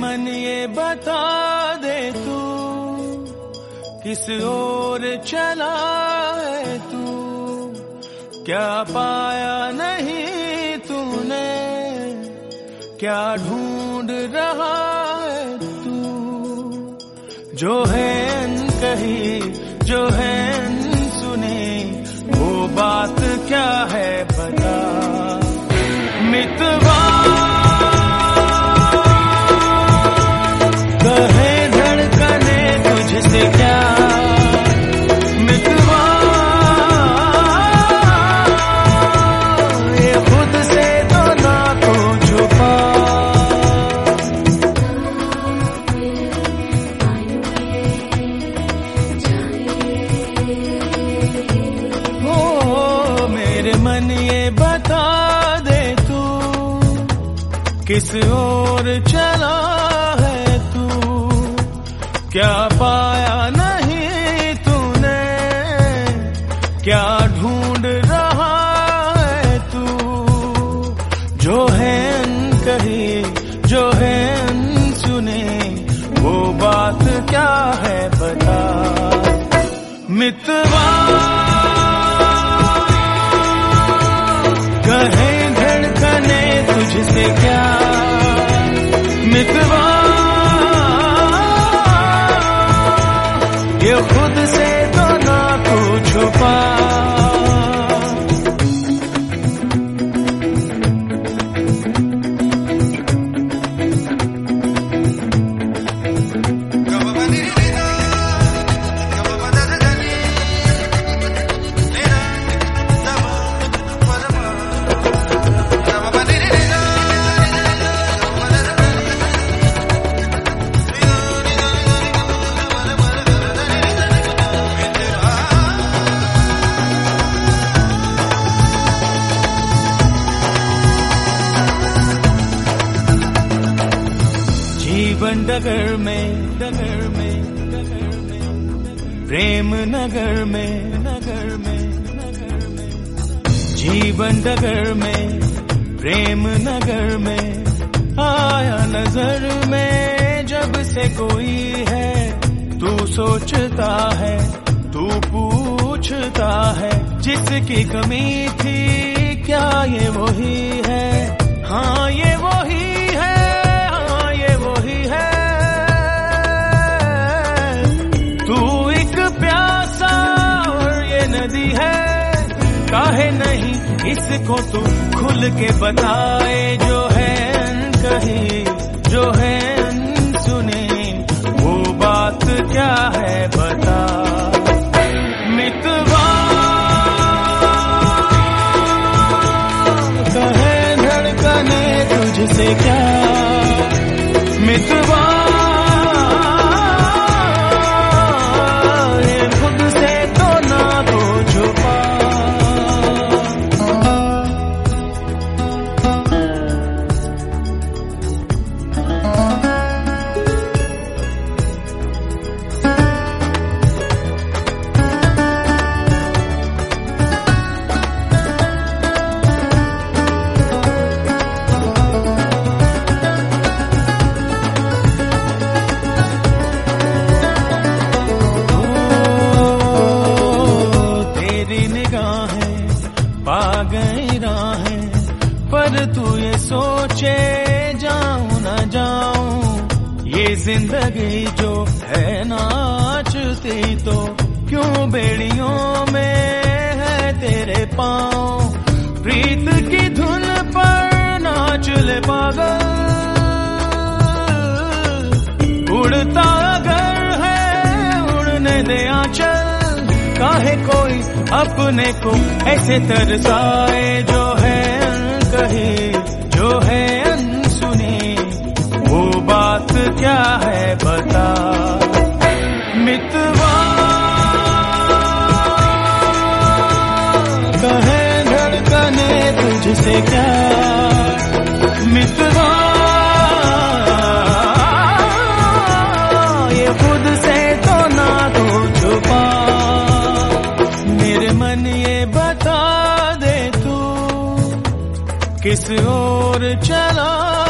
मन ये बता दे तू किस ओर चला है तू, क्या पाया नहीं तूने, क्या ढूंढ रहा है तू। जो है अनकही जो है अनसुनी, वो बात क्या है बता। मितवा कहे धड़कने तुझसे क्या, मितवा ये खुद से तो ना को छुपा। ओ मेरे मन ये बता दे तू किस ओर चला है तू, क्या पाया नहीं तूने, क्या ढूंढ रहा है तू। जो है अनकही जो है अनसुनी, वो बात क्या है बता। मितवा कहे धड़कने तुझसे क्या, मितवा ये खुद से तो ना तू छुपा। जीवन डगर में प्रेम नगर में जीवन डगर में प्रेम नगर में आया नजर में जब से कोई है। तू सोचता है तू पूछता है, जिसकी कमी थी क्या ये वही है। हाँ ये वही है, हाँ ये वही है। तू एक प्यासा और ये नदी है, काहे नहीं इसको तू खुल के बताए। जो है अनकही जो है अनसुनी, वो बात क्या है बता। मितवा कहे धड़कने तुझसे क्या, मितवा ये खुद से तो ना को छुपा। पा गई राहें, पर तू ये सोचे जाऊं न जाऊं। ये जिंदगी जो है नाचती तो क्यों बेड़ियों में है तेरे पाँव। प्रीत की धुन पर नाच ले पागल, उड़ता अगर है उड़ने दे आंचल। काहे कोई अपने को ऐसे तरसाए। जो है अनकही जो है अनसुनी, वो बात क्या है बता। मितवा कहे धड़कने तुझसे क्या, मितवा ये खुद से तो ना तो छुपा। मेरे मन ये बता दे तू किस ओर चला